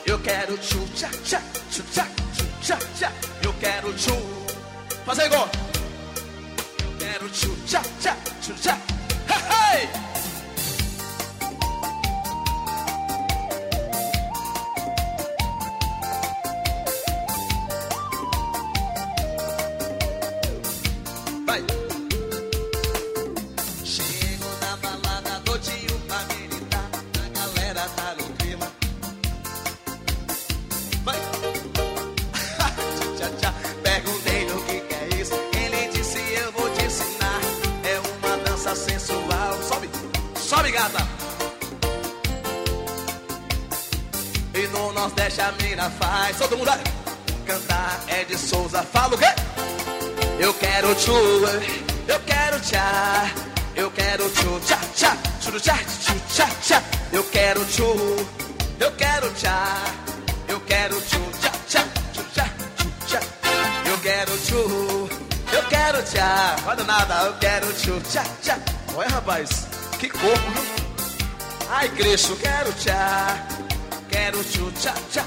Eu quero tchu tchá tchá, tchu tchá, tchu tchá tchá. Eu quero tchu. Faz aí, igual. Eu quero tchu tchá tchá, tchu tchá. Hey, hey. Vai. Chego na balada, dou tio pra militar. A galera tá no clima. Vai. Tchá, tchá. Perguntei o que é isso. Ele disse eu vou te ensinar. É uma dança sensual. Sobe, sobe, gata. E no Nordeste a mina faz. Todo mundo vai cantar. É de Souza. Fala o quê? Eu quero tchu, eu quero tchá. Eu quero tchu, tchá, tchá. Tchu, tchá, tchu, tchá, tchá. Eu quero tchu, eu quero tchá. Eu quero tchu, tchá, tchá. Tchu, tchá, tchu, tchá. Eu quero tchu, eu quero tchá. Olha nada, eu quero tchu, tchá, tchá. Olha, rapaz, que corpo, viu? Ai, Cristo, quero tchá. Quero tchu, tchá, tchá.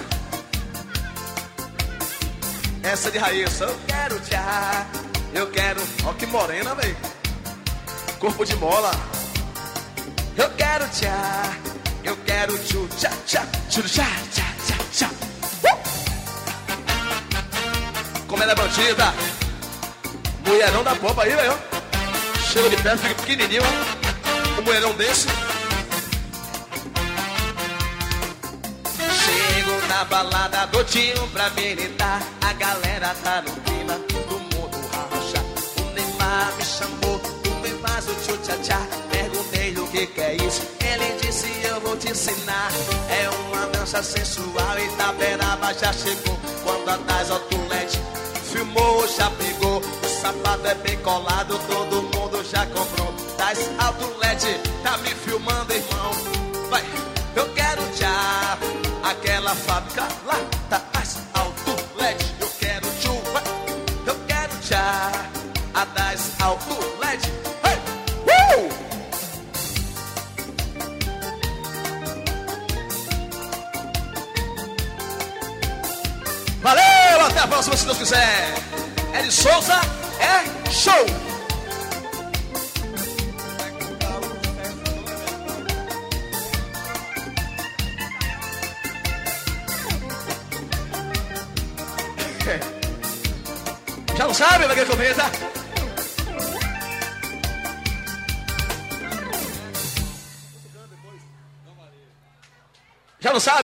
Essa de raiz, eu quero tchá. Eu quero, ó que morena, velho. Corpo de mola. Eu quero tchá. Eu quero tchu, tchá, tchá. Tchu, tchá, tchá, tchá, tchá. Como ela é bandida. Mulherão da popa aí, velho. Chega de perto, fica pequenininho, ó. Um mulherão desse. Chego na balada, dou tio pra militar. A galera tá no clima, todo mundo racha. O Neymar me chamou, tu me faz o tchu tchá tchá. Perguntei o que é isso, ele disse eu vou te ensinar. É uma dança sensual e Itaberaba já chegou. Quando a Tais Outlet filmou, já pegou. O sapato é bem colado, todo mundo já comprou. Tais Outlet tá me filmando, irmão. Vai, eu quero tchá. Aquela fábrica lá tá mais Outlet. Eu quero tchu, vai. Eu quero tchá. A das Outlet. Hey! Valeu, até a próxima se Deus quiser. É de Souza, é show. Já não sabe, vai que comenta. Já não sabe.